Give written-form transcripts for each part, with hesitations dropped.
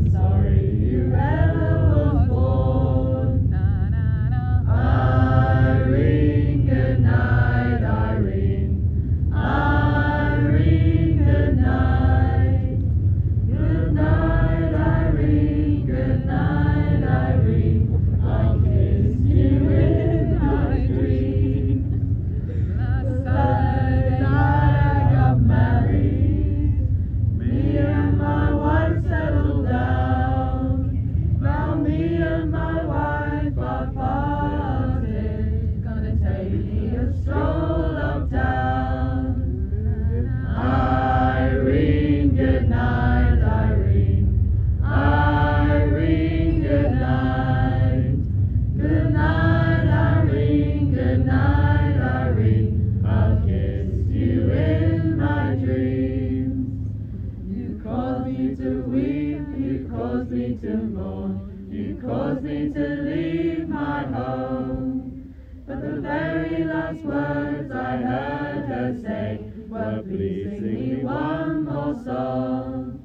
I'm sorry you ever was born. Irene, good night, Irene. Irene, good night. Good night, Irene. Good night, Irene. I'll kiss you in my dream. The Saturday night I got married. Me and my wife settled down. Now me and my wife are parted. Gonna take me a stroll uptown. Irene, good night, Irene. Irene, good night. Good night, Irene. Good night, Irene. I'll kiss you in my dreams. You caused me to weep, you caused me to mourn, you caused me to leave my home. But the very last words I heard her say were, please sing me one more song.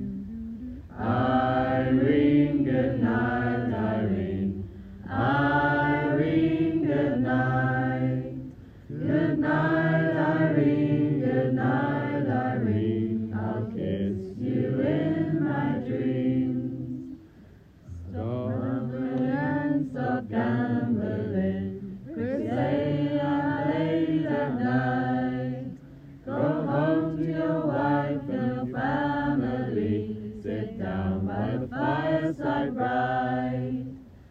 Irene, good night, Irene. Irene, good night. Good night, Irene. Good night, Irene. I'll kiss you in my dreams. Stop gambling and stop gambling. Quick say I'm late at night. Go home to your wife and your family. Sit down by the fireside bright.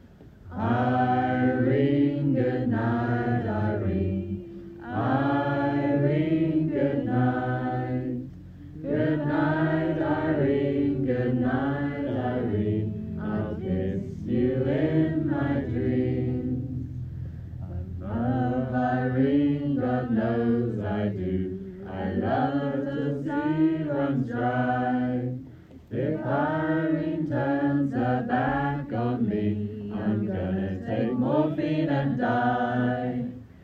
Irene, good night, Irene. Irene, good night. Good night, Irene. Good night, Irene. I'll kiss you in my dreams. I love Irene, God knows I do. I love the sea runs dry. If Irene turns her back on me, I'm gonna take morphine and die.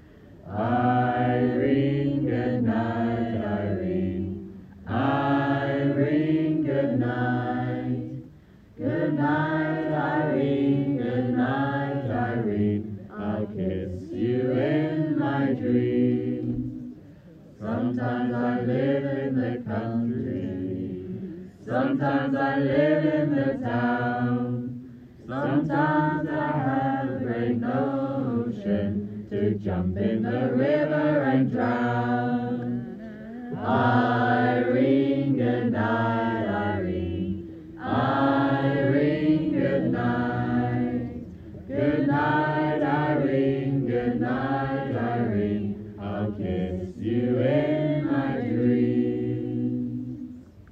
Irene, good night, Irene. Irene, good night. Good night, Irene. Good night, Irene. I'll kiss you in my dreams. Sometimes I live in the country. Sometimes I live in the town. Sometimes I have a great notion to jump in the river and drown. Irene, good night.